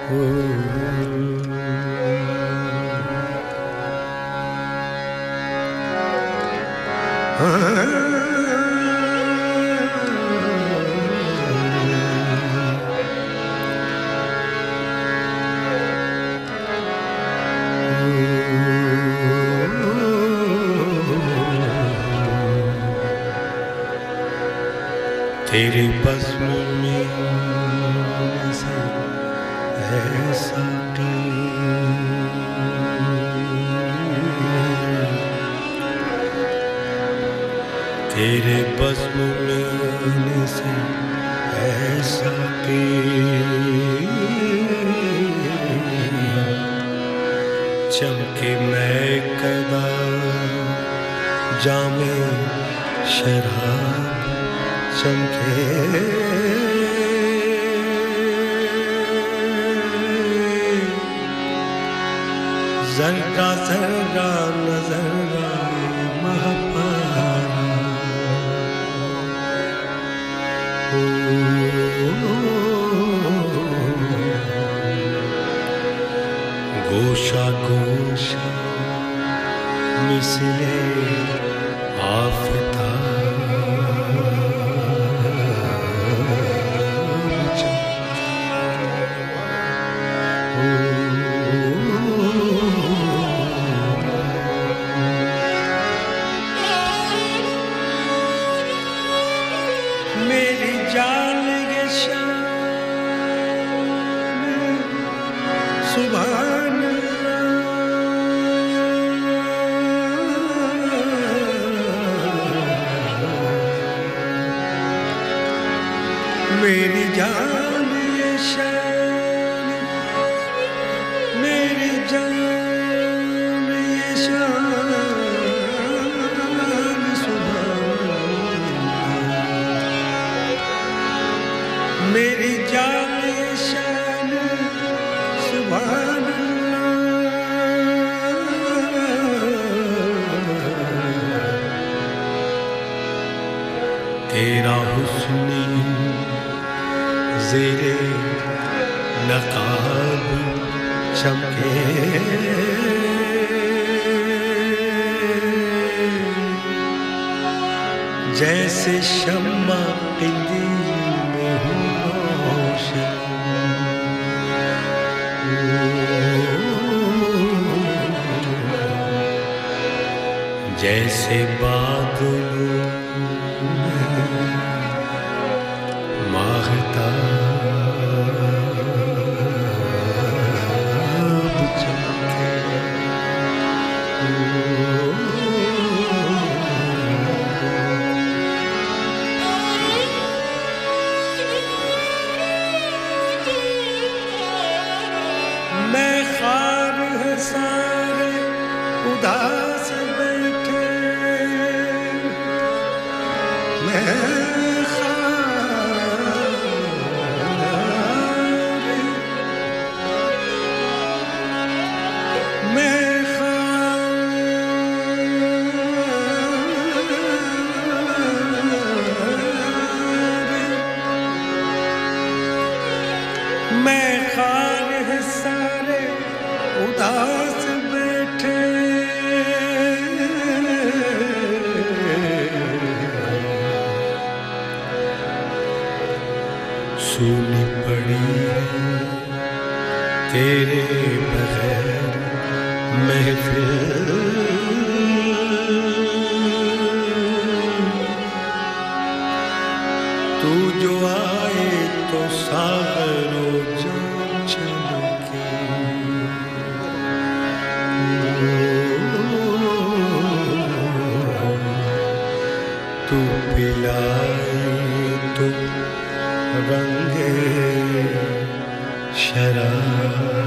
तेरे बज़्म में से ऐसा तेरे बज़्म में से ऐसा चमके मैं कदा जामे शराब चमके ज़र्रा ज़र्रा नज़र आए महपारा गोशा गोशा मिसले आफ़ताब मेरी जान ये शान सुभान मेरी जान ये शान मेरी जान ये शान मेरी जान ये शान सुभान तेरा हुस्न ज़ेरे नक़ाब चमके जैसे शम्मा पिंदी जैसे बादलों में माहताब चमके मैं ख़ार है सारे उदास बैठे मैं ख़ार है सारे उदास बैठे सूनी पड़ी है तेरे बगैर महफिल तू जो आए तो सागरों जो चमके तू पिलाए तो रंगे शराब